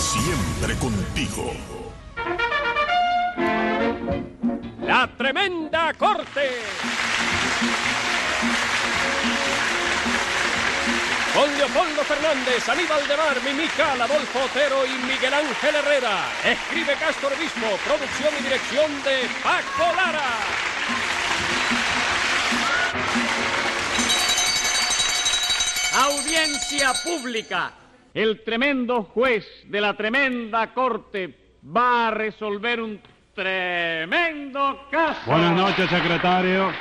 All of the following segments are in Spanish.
siempre contigo. La Tremenda Corte. Con Leopoldo Fernández, Aníbal de Mar, Mimical, Adolfo Otero y Miguel Ángel Herrera. Escribe Castro Obispo, producción y dirección de Paco Lara. Audiencia pública. El tremendo juez de la tremenda corte va a resolver un tremendo caso. Buenas noches, secretario.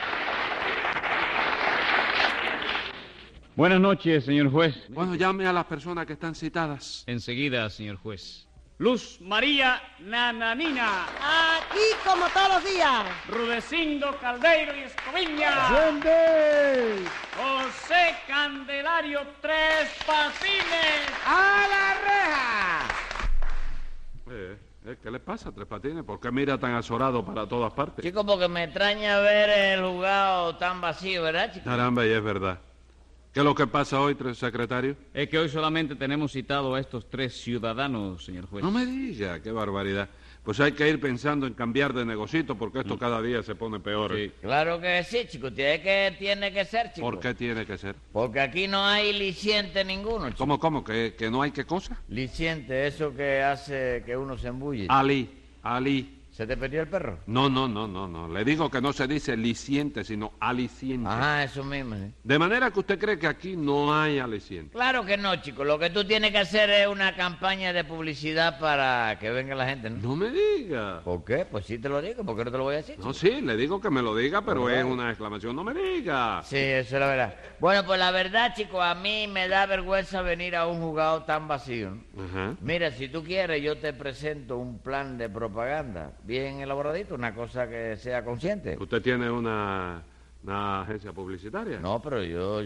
Buenas noches, señor juez. Bueno, llame a las personas que están citadas. Enseguida, señor juez. Luz María Nananina. Aquí como todos los días. Rudecindo Caldeiro y Escoviña. José Candelario Tres Patines. ¡A la reja! ¿Qué le pasa, Tres Patines? ¿Por qué mira tan azorado para todas partes? Chico, porque me extraña ver el juzgado tan vacío, ¿verdad, chico? Caramba, y es verdad. ¿Qué es lo que pasa hoy, secretario? Es que hoy solamente tenemos citado a estos 3 ciudadanos, señor juez. No me diga, qué barbaridad. Pues hay que ir pensando en cambiar de negocito porque esto cada día se pone peor. Sí. Claro que sí, chico. Tiene que ser, chico. ¿Por qué tiene que ser? Porque aquí no hay liciente ninguno, chico. ¿Cómo? ¿Que no hay qué cosa? Liciente, eso que hace que uno se embulle. Ali. ¿Se te perdió el perro? No. Le digo que no se dice liciente, sino aliciente. Ajá, eso mismo, sí. De manera que usted cree que aquí no hay aliciente. Claro que no, chico. Lo que tú tienes que hacer es una campaña de publicidad para que venga la gente, ¿no? No me diga. ¿Por qué? Pues sí te lo digo. ¿Por qué no te lo voy a decir, chico? No, sí, le digo que me lo diga, pero Bueno, es una exclamación. No me diga. Sí, eso es la verdad. Bueno, pues la verdad, chico, a mí me da vergüenza venir a un juzgado tan vacío, ¿no? Ajá. Mira, si tú quieres, yo te presento un plan de propaganda bien elaboradito, una cosa que sea consciente. ¿Usted tiene una agencia publicitaria? No, pero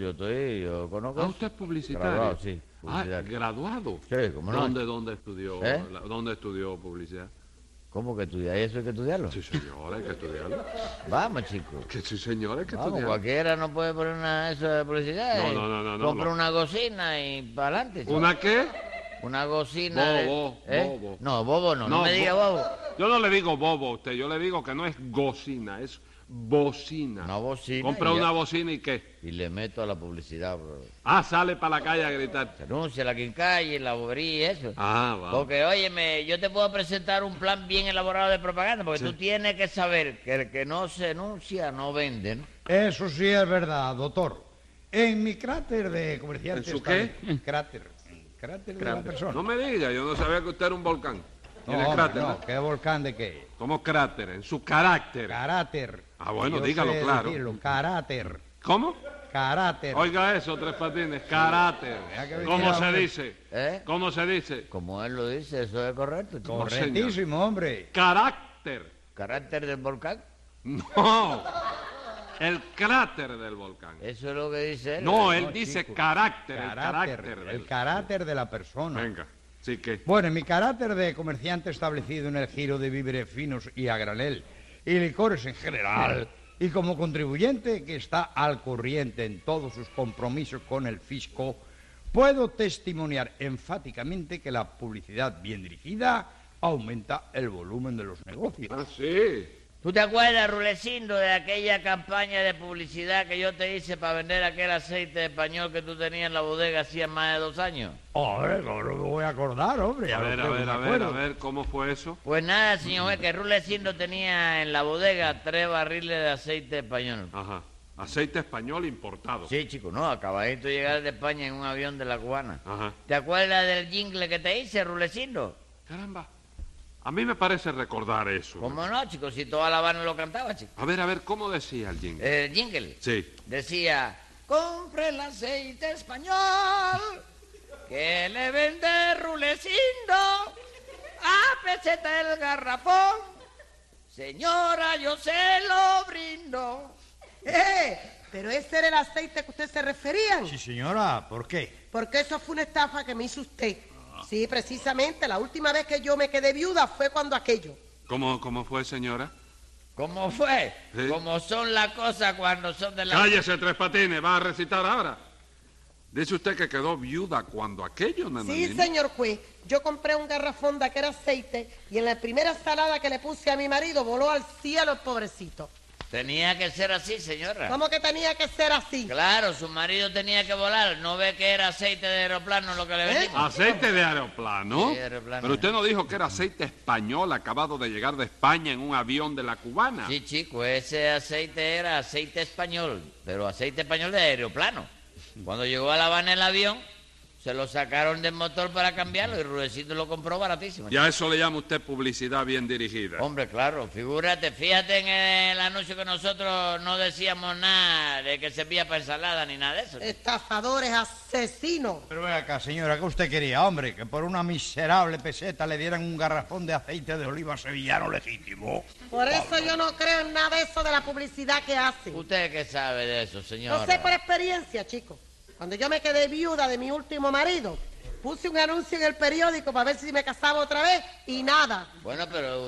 yo conozco. Ah, usted es publicitario. Graduado, sí, Ah, publicitario. graduado. Sí, ¿cómo no? ¿Dónde estudió? ¿Dónde estudió publicidad? ¿Cómo que estudiar? ¿Eso hay que estudiarlo? Sí, señora, hay que estudiarlo. Vamos, chico. Que sí, señora, hay que Vamos, estudiarlo. cualquiera no puede poner una eso de publicidad. No, Compra no. una bocina y para adelante. ¿Una qué? Una bocina. Bobo. No, bobo no me diga bobo. Yo no le digo bobo a usted, yo le digo que no es gocina, es bocina. Una bocina. Compra y una ya. bocina y ¿qué? Y le meto a la publicidad, bro. Sale para la calle a gritar. Se anuncia la quincalle, la bobería y eso. Va. Porque, óyeme, yo te puedo presentar un plan bien elaborado de propaganda, porque Sí. tú tienes que saber que el que no se anuncia no vende, ¿no? Eso sí es verdad, doctor. En mi cráter de comerciante... ¿En su está- qué? Cráter de la persona. No me diga, yo no sabía que usted era un volcán. Tiene hombre, cráter, no, ¿no? ¿qué volcán de qué? ¿Cómo cráter? En su carácter. Caráter. Bueno, Yo dígalo sé claro. decirlo, caráter. ¿Cómo? Caráter. Oiga eso, Tres Patines, caráter. Vea que ¿Cómo venía, se hombre. dice? ¿Eh? ¿Cómo se dice? Como él lo dice, eso es correcto, chico. Correctísimo, hombre. Carácter. Carácter del volcán, No. El cráter del volcán. eso es lo que dice él. No, él no, dice chico. carácter, el Caráter. carácter del... El caráter de la persona. Venga, sí que... Bueno, en mi carácter de comerciante establecido en el giro de víveres finos y a granel y licores en general, y como contribuyente que está al corriente en todos sus compromisos con el fisco, puedo testimoniar enfáticamente que la publicidad bien dirigida aumenta el volumen de los negocios. Sí. ¿Tú te acuerdas, Rulecindo, de aquella campaña de publicidad que yo te hice para vender aquel aceite español que tú tenías en la bodega hacía más de 2 años? Hombre, ¿cómo no me voy a acordar, hombre? A ver, ¿cómo fue eso? Pues nada, señor juez, que Rulecindo tenía en la bodega 3 barriles de aceite español. Ajá. Aceite español importado. Sí, chico, no, acabadito de llegar de España en un avión de la Cubana. Ajá. ¿Te acuerdas del jingle que te hice, Rulecindo? Caramba. A mí me parece recordar eso. ¿Cómo no, chico? Si toda La Habana lo cantaba, chico. A ver, ¿cómo decía el jingle? El jingle Sí. decía, compre el aceite español que le vende Rulecindo a peseta el garrafón. Señora, yo se lo brindo. Pero ese era el aceite que usted se referían. Sí, señora, ¿por qué? Porque eso fue una estafa que me hizo usted. Sí, precisamente, la última vez que yo me quedé viuda fue cuando aquello. ¿Cómo fue, señora? ¿Cómo fue? Sí. ¿Cómo son las cosas cuando son de la... Cállese, Tres Patines, va a recitar ahora. Dice usted que quedó viuda cuando aquello, Sí, nananina. señor juez. Yo compré un garrafón de aquel aceite y en la primera salada que le puse a mi marido voló al cielo el pobrecito. Tenía que ser así, señora. ¿Cómo que tenía que ser así? Claro, su marido tenía que volar. ¿No ve que era aceite de aeroplano lo que le vendimos? ¿Aceite de aeroplano? Sí, aeroplano. Pero usted no dijo que era aceite español acabado de llegar de España en un avión de la cubana. Sí, chico, ese aceite era aceite español, pero aceite español de aeroplano. Cuando llegó a La Habana el avión, se lo sacaron del motor para cambiarlo y Rudecindo lo compró baratísimo. Y a eso le llama usted publicidad bien dirigida. Hombre, claro, fíjate en el anuncio que nosotros no decíamos nada de que servía para ensalada ni nada de eso. Estafadores, asesinos. Pero ven acá, señora, ¿qué usted quería, hombre? Que por una miserable peseta le dieran un garrafón de aceite de oliva sevillano legítimo. Por eso yo no creo en nada de eso de la publicidad que hacen. ¿Usted qué sabe de eso, señora? No sé por experiencia, chicos. Cuando yo me quedé viuda de mi último marido, puse un anuncio en el periódico para ver si me casaba otra vez y nada. Bueno, pero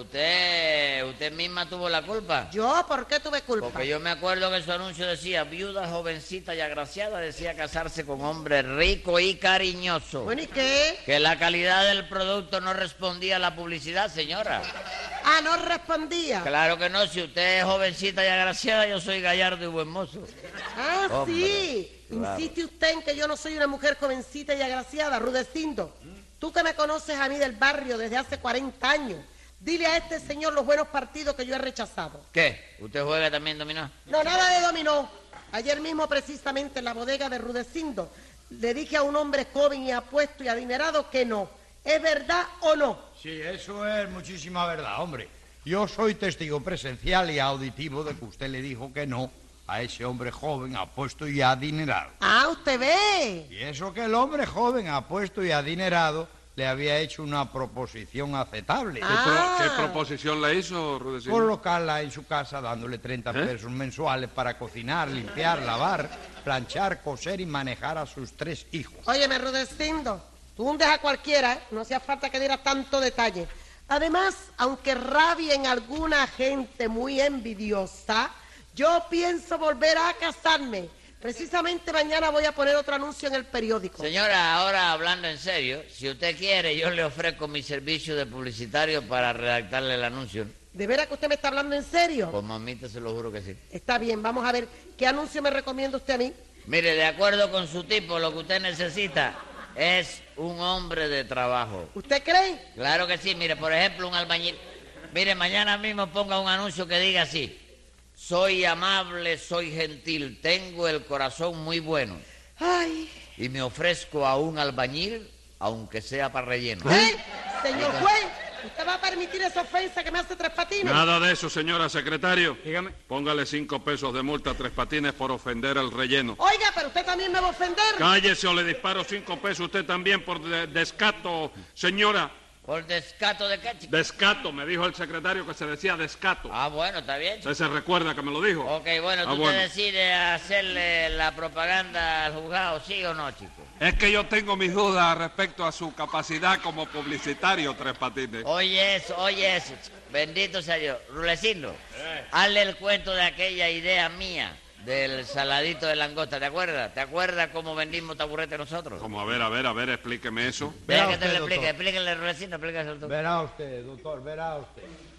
usted misma tuvo la culpa. ¿Yo por qué tuve culpa? Porque yo me acuerdo que su anuncio decía, viuda, jovencita y agraciada, decía casarse con hombre rico y cariñoso. Bueno, ¿y qué? Que la calidad del producto no respondía a la publicidad, señora. Ah, no respondía. Claro que no, si usted es jovencita y agraciada, yo soy gallardo y buen mozo. Ah, Hombre, sí. claro. Insiste usted en que yo no soy una mujer jovencita y agraciada, Rudecindo. Tú que me conoces a mí del barrio desde hace 40 años, dile a este señor los buenos partidos que yo he rechazado. ¿Qué? ¿Usted juega también dominó? No, nada de dominó. Ayer mismo, precisamente, en la bodega de Rudecindo, le dije a un hombre joven y apuesto y adinerado que no. ¿Es verdad o no? Sí, eso es muchísima verdad, hombre. Yo soy testigo presencial y auditivo de que usted le dijo que no a ese hombre joven, apuesto y adinerado. Ah, usted ve. Y eso que el hombre joven, apuesto y adinerado le había hecho una proposición aceptable. Ah. ¿Qué proposición le hizo, Rudecindo? Colocarla en su casa dándole 30 pesos mensuales para cocinar, limpiar, lavar, planchar, coser y manejar a sus 3 hijos. Óyeme, Rudecindo, tú hundes a cualquiera, ¿eh? No hacía falta que diera tanto detalle. Además, aunque rabien alguna gente muy envidiosa, yo pienso volver a casarme. Precisamente mañana voy a poner otro anuncio en el periódico. Señora, ahora hablando en serio, si usted quiere, yo le ofrezco mi servicio de publicitario para redactarle el anuncio. ¿De veras que usted me está hablando en serio? Pues mamita, se lo juro que sí. Está bien, vamos a ver, ¿qué anuncio me recomienda usted a mí? Mire, de acuerdo con su tipo, lo que usted necesita es un hombre de trabajo. ¿Usted cree? Claro que sí, mire, por ejemplo, un albañil. Mire, mañana mismo ponga un anuncio que diga así: soy amable, soy gentil, tengo el corazón muy bueno Ay, y me ofrezco a un albañil, aunque sea para relleno. ¿eh? Señor juez, ¿usted va a permitir esa ofensa que me hace Tres Patines? Nada de eso, señora secretario. Dígame. Póngale 5 pesos de multa a Tres Patines por ofender al relleno. Oiga, pero usted también me va a ofender. Cállese o le disparo 5 pesos usted también por descato, señora. ¿Por descato de qué, chico? Descato, me dijo el secretario que se decía descato. Ah, bueno, está bien, chico. ¿Usted se recuerda que me lo dijo? Ok, bueno, Ah, tú bueno. te decides hacerle la propaganda al juzgado, ¿sí o no, chico? Es que yo tengo mis dudas respecto a su capacidad como publicitario, Tres Patines. Oye eso, chico. Bendito sea Dios. Rulecindo, hazle el cuento de aquella idea mía del saladito de langosta, ¿te acuerdas? ¿Te acuerdas cómo vendimos taburete nosotros? Como, a ver, explíqueme eso. Deja Verá que te lo usted, explique, doctor. explíquenle, Rulecindo, explíqueselo tú. Verá usted, doctor, verá usted.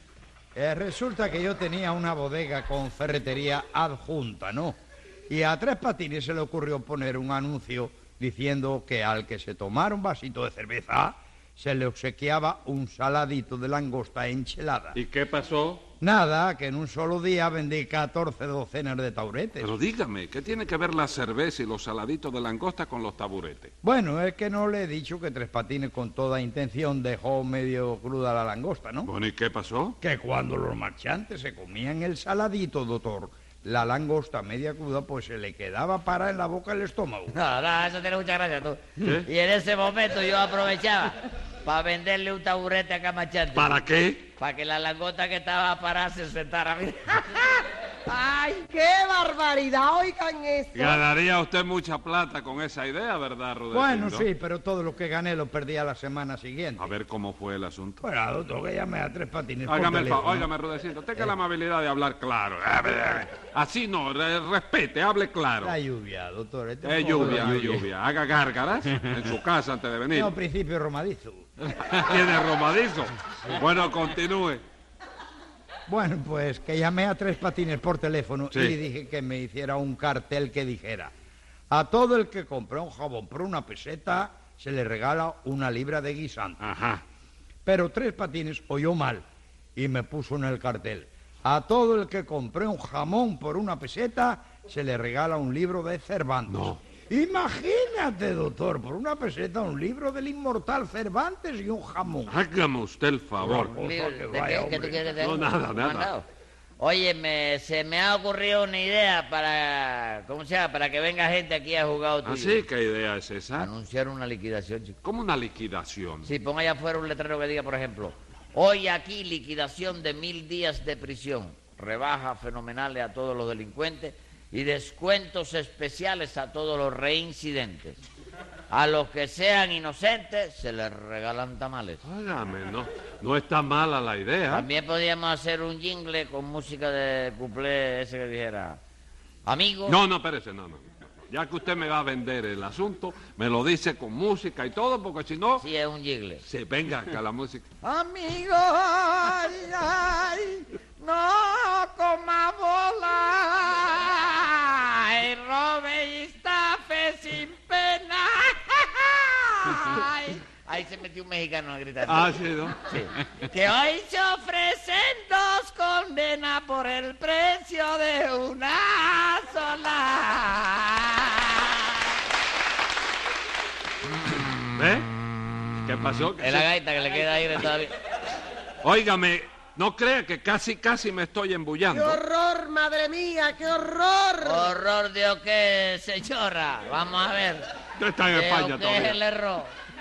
Resulta que yo tenía una bodega con ferretería adjunta, ¿no? Y a Tres Patines se le ocurrió poner un anuncio diciendo que al que se tomara un vasito de cerveza se le obsequiaba un saladito de langosta enchilada. ¿Y qué pasó? Nada, que en un solo día vendí 14 docenas de taburetes. Pero dígame, ¿qué tiene que ver la cerveza y los saladitos de langosta con los taburetes? Bueno, es que no le he dicho que Tres Patines con toda intención dejó medio cruda la langosta, ¿no? Bueno, ¿y qué pasó? Que cuando los marchantes se comían el saladito, doctor, la langosta media cruda, pues se le quedaba para en la boca el estómago. No, eso tiene mucha gracia tú. ¿Qué? Y en ese momento yo aprovechaba para venderle un taburete a Camachante. ¿Para qué? Para que la langosta que estaba parada se sentara. Mira. ¡Ay, qué barbaridad! Oigan eso. Ganaría usted mucha plata con esa idea, ¿verdad, Rudecindo? Bueno, sí, pero todo lo que gané lo perdí a la semana siguiente. A ver cómo fue el asunto. Bueno, doctor, que llamé a Tres Patines por Óigame, teléfono. óigame, Rudecindo, tenga la amabilidad de hablar claro. Así no, respete, hable claro. La lluvia, doctor. Es un poco de lluvia. Haga gárgaras en su casa antes de venir. No, principio romadizo. Tiene romadizo. Bueno, continúe. Bueno, pues que llamé a Tres Patines por teléfono Sí. y le dije que me hiciera un cartel que dijera: a todo el que compre un jabón por 1 peseta se le regala 1 libra de guisante. Ajá. Pero Tres Patines oyó mal y me puso en el cartel: a todo el que compre un jamón por 1 peseta se le regala 1 libro de Cervantes. No. Imagínate, doctor, por 1 peseta 1 libro del inmortal Cervantes y un jamón. Hágame usted el favor. ¿De Vaya, qué? ¿Qué tú hombre. quieres que te No, haga? nada, nada. Mandado. Oye, se me ha ocurrido una idea para... ¿Cómo se llama? Para que venga gente aquí a jugar tuyo. ¿Así? ¿Qué idea es esa? Anunciar una liquidación, chico. ¿Cómo una liquidación? Sí, ponga allá afuera un letrero que diga, por ejemplo, hoy aquí liquidación de 1000 días de prisión, rebajas fenomenales a todos los delincuentes y descuentos especiales a todos los reincidentes. A los que sean inocentes se les regalan tamales. Óigame, no está mala la idea. También podríamos hacer un jingle con música de cuplé ese que dijera, amigos... No, espérese, no. Ya que usted me va a vender el asunto, me lo dice con música y todo, porque si no... Sí, es un jingle. Se venga acá la música. Amigos, ay, ay, no coma bola, y robe y estafe sin pena. Ay, ahí se metió un mexicano a gritar. Ah, sí, ¿no? Sí. Que hoy se ofrecen 2 condenas por el precio de una sola. ¿Ve? ¿Qué pasó? Es la gaita que le queda aire todavía. Óigame, no crea que casi me estoy ¡Qué embullando. horror, madre mía! ¡Qué horror! ¿Horror de o qué, señora? Vamos a ver. Usted está en ¿De España o qué es el todavía. error?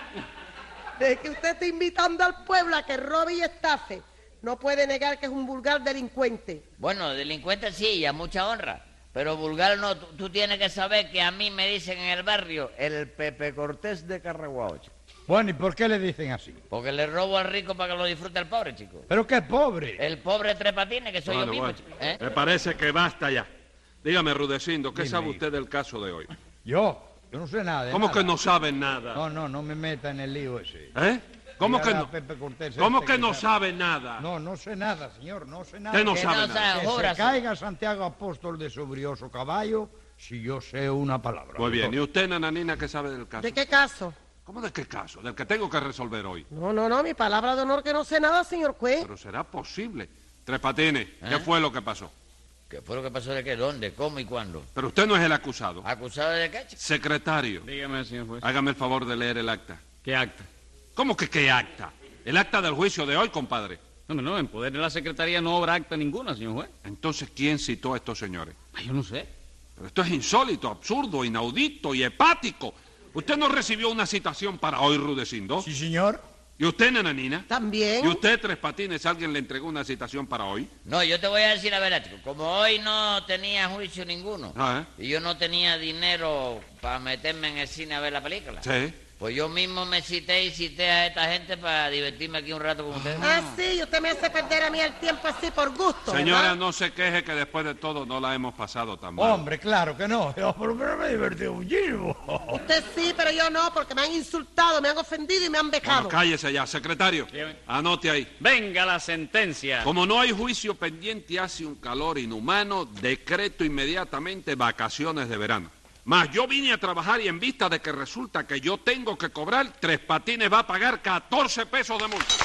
De que usted está invitando al pueblo a que robe y estafe. No puede negar que es un vulgar delincuente. Bueno, delincuente sí, y a mucha honra. Pero vulgar no, tú tienes que saber que a mí me dicen en el barrio el Pepe Cortés de Carraguao, chico. Bueno, ¿y por qué le dicen así? Porque le robo al rico para que lo disfrute el pobre, chico. Pero qué pobre. El pobre Tres Patines, que soy yo mismo, Bueno, chico. ¿Eh? me parece que basta ya. Dígame, Rudecindo, ¿qué Dime. sabe usted del caso de hoy? Yo no sé nada de ¿Cómo nada. que no sabe nada? No me meta en el lío ese. ¿Eh? ¿Cómo que Dígale no? a Pepe Cortés ¿Cómo este que no sabe nada? No sé nada, señor, no sé nada. Usted no Que sabe no nada. sabe. Que se Júrase. caiga Santiago Apóstol de su brioso caballo si yo sé una palabra. Muy bien. ¿Y doctor. usted, nananina, qué sabe del caso? ¿De qué caso? ¿Cómo de qué caso? Del que tengo que resolver hoy. No, mi palabra de honor que no sé nada, señor juez. Pero será posible. Tres Patines, ¿qué fue lo que pasó? ¿Qué fue lo que pasó de qué? ¿Dónde? ¿Cómo y cuándo? Pero usted no es el acusado. ¿Acusado de qué, chico? Secretario, Dígame, señor juez. hágame el favor de leer el acta. ¿Qué acta? ¿Cómo que qué acta? El acta del juicio de hoy, compadre. No, en poder de la secretaría no obra acta ninguna, señor juez. Entonces, ¿quién citó a estos señores? Ay, yo no sé. Pero esto es insólito, absurdo, inaudito y hepático. ¿Usted no recibió una citación para hoy, Rudecindo? Sí, señor. ¿Y usted, nananina? También. ¿Y usted, Tres Patines, alguien le entregó una citación para hoy? No, yo te voy a decir la verdad, chico. Como hoy no tenía juicio ninguno y yo no tenía dinero para meterme en el cine a ver la película, Sí. pues yo mismo me cité a esta gente para divertirme aquí un rato con ustedes. Ah, sí, usted me hace perder a mí el tiempo así por gusto. Señora, ¿verdad? no se queje que después de todo no la hemos pasado tan mal. Hombre, claro que no. Yo por lo menos me he divertido muchísimo. Usted sí, pero yo no, porque me han insultado, me han ofendido y me han becado. Bueno, cállese ya. Secretario, Dígame. anote ahí. Venga la sentencia. Como no hay juicio pendiente y hace un calor inhumano, decreto inmediatamente vacaciones de verano. Mas yo vine a trabajar y en vista de que resulta que yo tengo que cobrar, Tres Patines va a pagar 14 pesos de multa.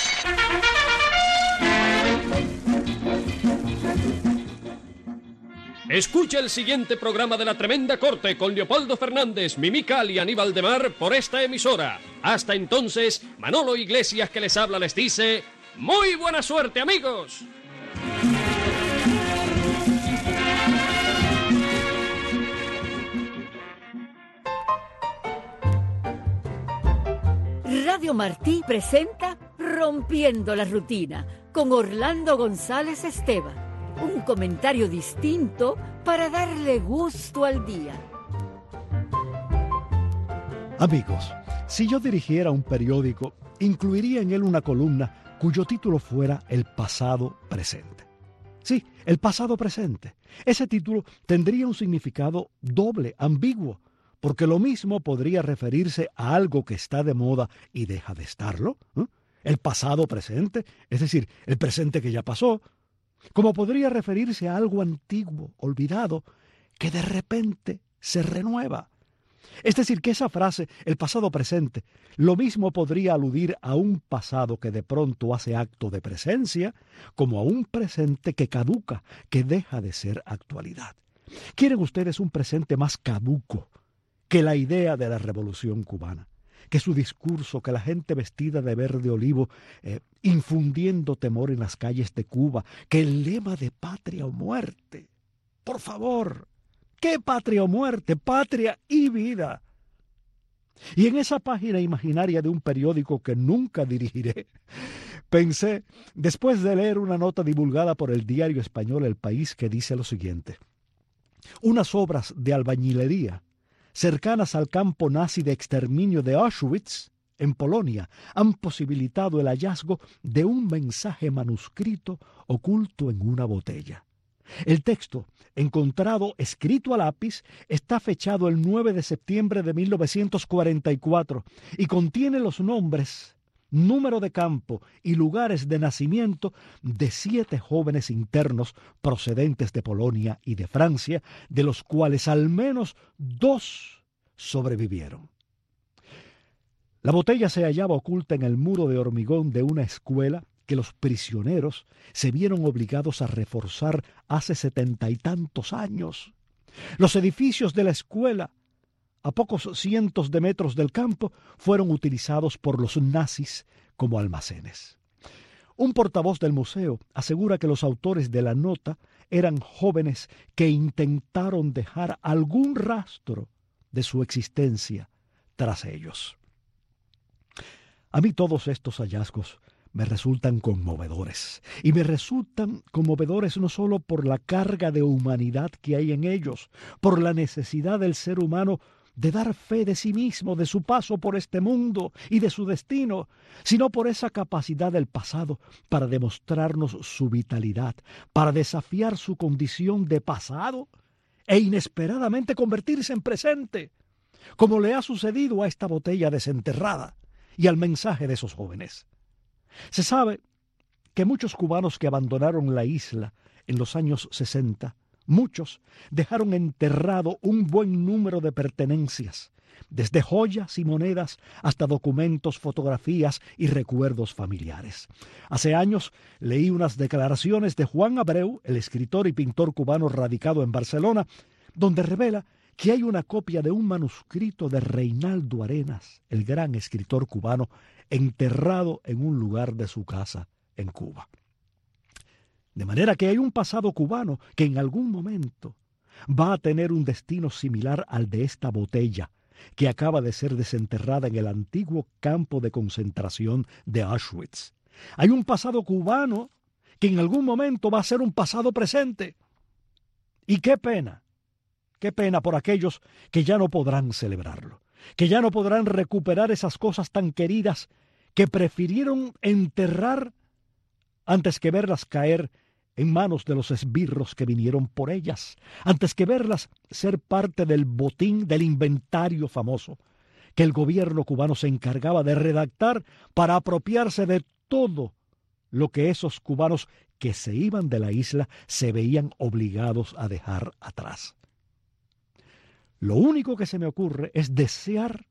Escucha el siguiente programa de La Tremenda Corte con Leopoldo Fernández, Mimical y Aníbal de Mar por esta emisora. Hasta entonces, Manolo Iglesias que les habla les dice... ¡Muy buena suerte, amigos! Radio Martí presenta Rompiendo la Rutina con Orlando González Esteban. Un comentario distinto para darle gusto al día. Amigos, si yo dirigiera un periódico, incluiría en él una columna cuyo título fuera El pasado presente. Sí, el pasado presente. Ese título tendría un significado doble, ambiguo, porque lo mismo podría referirse a algo que está de moda y deja de estarlo, ¿eh? El pasado presente, es decir, el presente que ya pasó, como podría referirse a algo antiguo, olvidado, que de repente se renueva. Es decir, que esa frase, el pasado presente, lo mismo podría aludir a un pasado que de pronto hace acto de presencia, como a un presente que caduca, que deja de ser actualidad. ¿Quieren ustedes un presente más caduco que la idea de la Revolución Cubana? Que su discurso, que la gente vestida de verde olivo, infundiendo temor en las calles de Cuba, que el lema de patria o muerte. Por favor, ¿qué patria o muerte? Patria y vida. Y en esa página imaginaria de un periódico que nunca dirigiré, pensé, después de leer una nota divulgada por el diario español El País que dice lo siguiente: unas obras de albañilería cercanas al campo nazi de exterminio de Auschwitz, en Polonia, han posibilitado el hallazgo de un mensaje manuscrito oculto en una botella. El texto, encontrado escrito a lápiz, está fechado el 9 de septiembre de 1944 y contiene los nombres, número de campo y lugares de nacimiento de 7 jóvenes internos procedentes de Polonia y de Francia, de los cuales al menos 2 sobrevivieron. La botella se hallaba oculta en el muro de hormigón de una escuela que los prisioneros se vieron obligados a reforzar hace 70 y tantos años. Los edificios de la escuela, a pocos cientos de metros del campo, fueron utilizados por los nazis como almacenes. Un portavoz del museo asegura que los autores de la nota eran jóvenes que intentaron dejar algún rastro de su existencia tras ellos. A mí todos estos hallazgos me resultan conmovedores. Y me resultan conmovedores no solo por la carga de humanidad que hay en ellos, por la necesidad del ser humano de dar fe de sí mismo, de su paso por este mundo y de su destino, sino por esa capacidad del pasado para demostrarnos su vitalidad, para desafiar su condición de pasado e inesperadamente convertirse en presente, como le ha sucedido a esta botella desenterrada y al mensaje de esos jóvenes. Se sabe que muchos cubanos que abandonaron la isla en los años 60, muchos dejaron enterrado un buen número de pertenencias, desde joyas y monedas hasta documentos, fotografías y recuerdos familiares. Hace años leí unas declaraciones de Juan Abreu, el escritor y pintor cubano radicado en Barcelona, donde revela que hay una copia de un manuscrito de Reinaldo Arenas, el gran escritor cubano, enterrado en un lugar de su casa en Cuba. De manera que hay un pasado cubano que en algún momento va a tener un destino similar al de esta botella que acaba de ser desenterrada en el antiguo campo de concentración de Auschwitz. Hay un pasado cubano que en algún momento va a ser un pasado presente. Y qué pena por aquellos que ya no podrán celebrarlo, que ya no podrán recuperar esas cosas tan queridas que prefirieron enterrar antes que verlas caer en manos de los esbirros que vinieron por ellas, antes que verlas ser parte del botín, del inventario famoso que el gobierno cubano se encargaba de redactar para apropiarse de todo lo que esos cubanos que se iban de la isla se veían obligados a dejar atrás. Lo único que se me ocurre es desear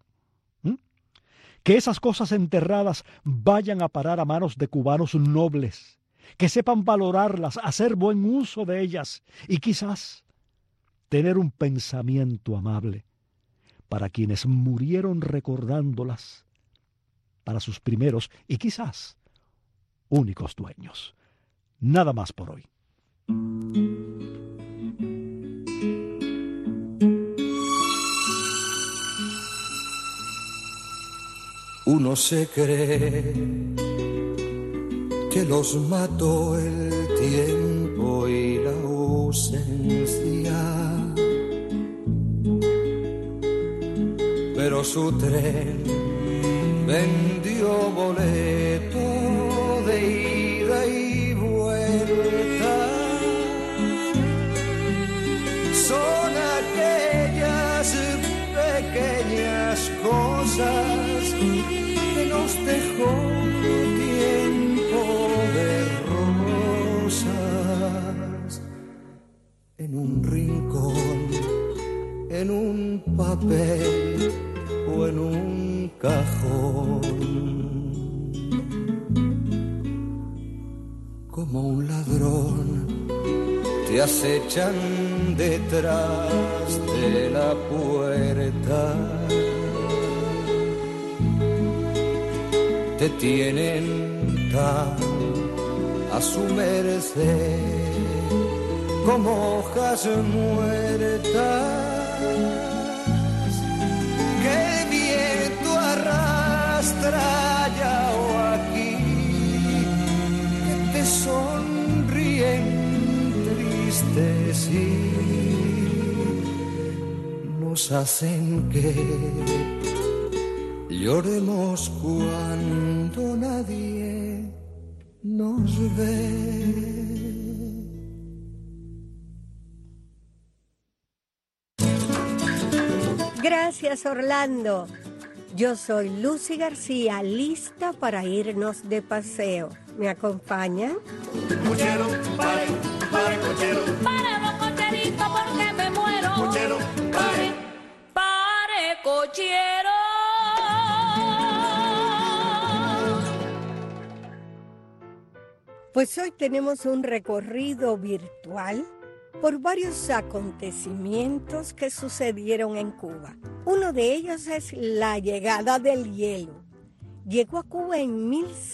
que esas cosas enterradas vayan a parar a manos de cubanos nobles, que sepan valorarlas, hacer buen uso de ellas y quizás tener un pensamiento amable para quienes murieron recordándolas, para sus primeros y quizás únicos dueños. Nada más por hoy. Uno se cree que los mató el tiempo tiempo y la ausencia. Pero su tren vendió boleto de ida y vuelta. Son aquellas pequeñas cosas que nos dejó tiempo de rosas en un rincón, en un papel o en un cajón. Como un ladrón te acechan detrás de la puerta, te tienen tan a su merced como hojas muertas que el viento arrastra allá o aquí, que te sonríen tristes y nos hacen que lloremos cuando nadie nos ve. Gracias, Orlando. Yo soy Lucy García, lista para irnos de paseo. ¿Me acompañan? Cochero, pare, pare, cochero. Pare los cocheritos porque me muero. Cochero, pare. Pare, cochero. Pues hoy tenemos un recorrido virtual por varios acontecimientos que sucedieron en Cuba. Uno de ellos es la llegada del hielo. Llegó a Cuba en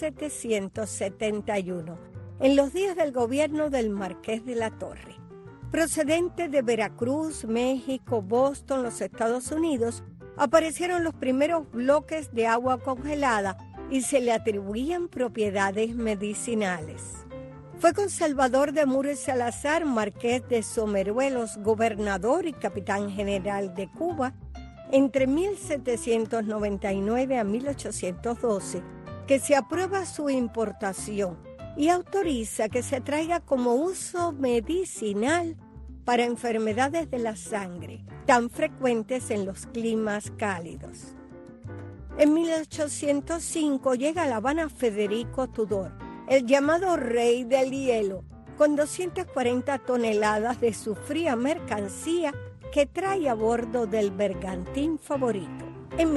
1771, en los días del gobierno del Marqués de la Torre. Procedente de Veracruz, México, Boston, los Estados Unidos, aparecieron los primeros bloques de agua congelada y se le atribuían propiedades medicinales. Fue con Salvador de Muro Salazar, marqués de Someruelos, gobernador y capitán general de Cuba, entre 1799 a 1812, que se aprueba su importación y autoriza que se traiga como uso medicinal para enfermedades de la sangre, tan frecuentes en los climas cálidos. En 1805 llega a La Habana Federico Tudor, el llamado Rey del Hielo, con 240 toneladas de su fría mercancía que trae a bordo del bergantín Favorito. En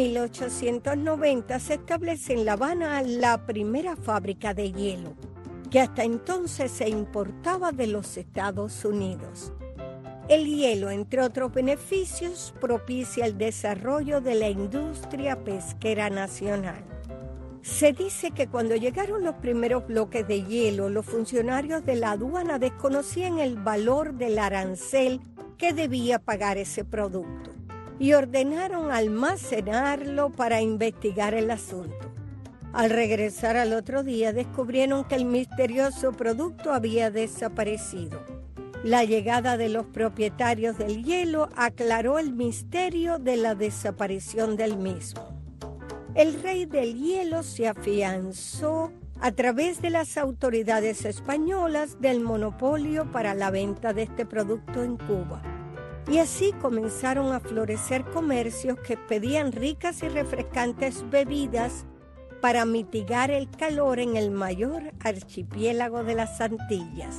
1890 se establece en La Habana la primera fábrica de hielo, que hasta entonces se importaba de los Estados Unidos. El hielo, entre otros beneficios, propicia el desarrollo de la industria pesquera nacional. Se dice que cuando llegaron los primeros bloques de hielo, los funcionarios de la aduana desconocían el valor del arancel que debía pagar ese producto y ordenaron almacenarlo para investigar el asunto. Al regresar al otro día, descubrieron que el misterioso producto había desaparecido. La llegada de los propietarios del hielo aclaró el misterio de la desaparición del mismo. El Rey del Hielo se afianzó a través de las autoridades españolas del monopolio para la venta de este producto en Cuba. Y así comenzaron a florecer comercios que pedían ricas y refrescantes bebidas para mitigar el calor en el mayor archipiélago de las Antillas.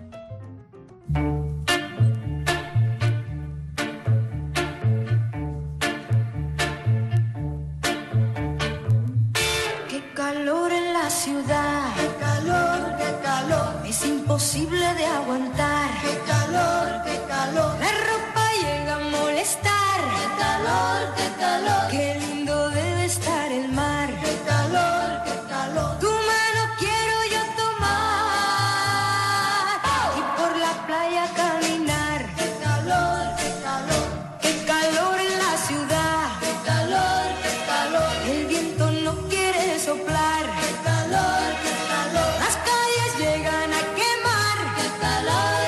Calor en la ciudad, qué calor, es imposible de aguantar, qué calor, la ropa llega a molestar, qué calor, qué lindo debe estar el mar, qué calor, tu mano quiero yo tomar y por la playa caminar, qué calor, qué calor en la ciudad, qué calor, el viento no quiere soplar, qué calor, las calles llegan a quemar, qué calor,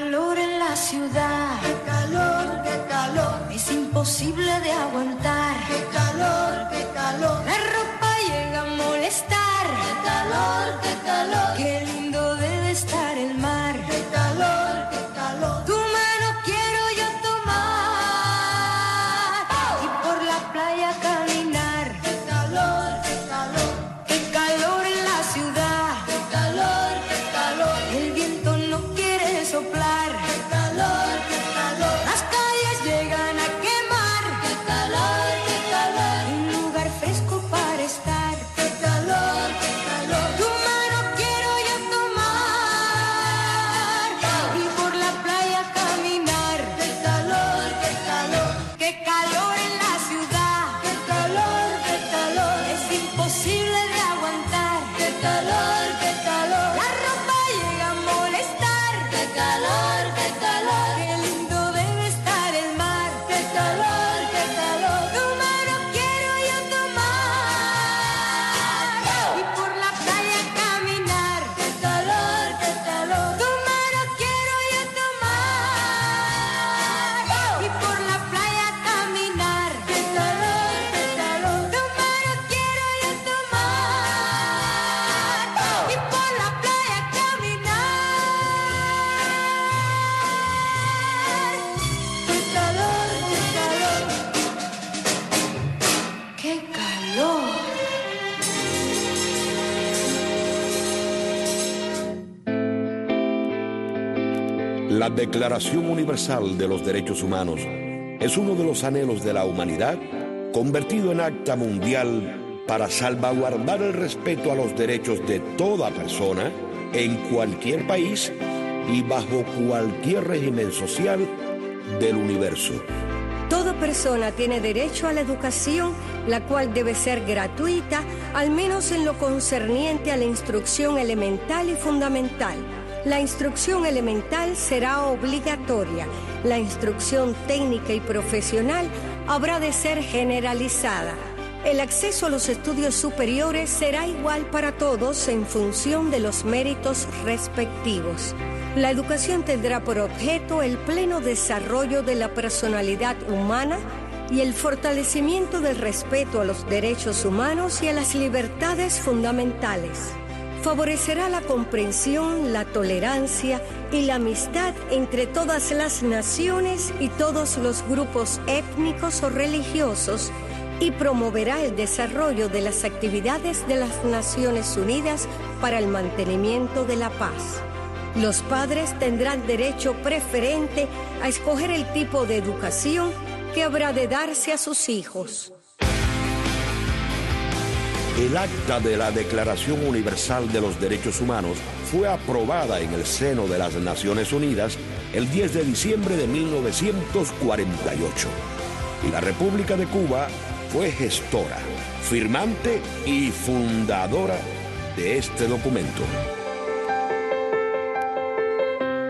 calor en la ciudad. Qué calor, qué calor. Es imposible de aguantar. Qué calor, qué calor. La ropa llega a molestar. Qué calor, qué calor. Qué lindo debe estar el mar. Qué calor, qué calor. Tu mano quiero yo tomar y por la playa caminar. Qué calor, qué calor. Qué calor en la ciudad. Qué calor, qué calor. El viento no quiere soplar. Qué calor, qué calor. Las calles llegan a quemar. Qué calor, qué calor. Un lugar fresco para estar. Qué calor, qué calor. Tu mano quiero yo tomar y por la playa caminar. Qué calor, qué calor. Qué calor en la ciudad. Qué calor, qué calor. Es imposible de aguantar. Qué calor, qué calor. La ropa llega a molestar. Qué calor, qué calor. Qué lindo debe estar el mar. Qué calor, qué calor. Tu mano quiero yo tomar y por la playa caminar. Qué calor, qué calor. Tu mano quiero yo tomar y por la playa caminar. Qué calor, qué calor. Tu mano quiero yo tomar y por la playa caminar. Qué calor, qué calor. ¡Qué calor! La Declaración Universal de los Derechos Humanos es uno de los anhelos de la humanidad convertido en acta mundial para salvaguardar el respeto a los derechos de toda persona en cualquier país y bajo cualquier régimen social del universo. Toda persona tiene derecho a la educación, la cual debe ser gratuita, al menos en lo concerniente a la instrucción elemental y fundamental. La instrucción elemental será obligatoria. La instrucción técnica y profesional habrá de ser generalizada. El acceso a los estudios superiores será igual para todos en función de los méritos respectivos. La educación tendrá por objeto el pleno desarrollo de la personalidad humana y el fortalecimiento del respeto a los derechos humanos y a las libertades fundamentales. Favorecerá la comprensión, la tolerancia y la amistad entre todas las naciones y todos los grupos étnicos o religiosos y promoverá el desarrollo de las actividades de las Naciones Unidas para el mantenimiento de la paz. Los padres tendrán derecho preferente a escoger el tipo de educación que habrá de darse a sus hijos. El acta de la Declaración Universal de los Derechos Humanos fue aprobada en el seno de las Naciones Unidas el 10 de diciembre de 1948. Y la República de Cuba fue gestora, firmante y fundadora de este documento.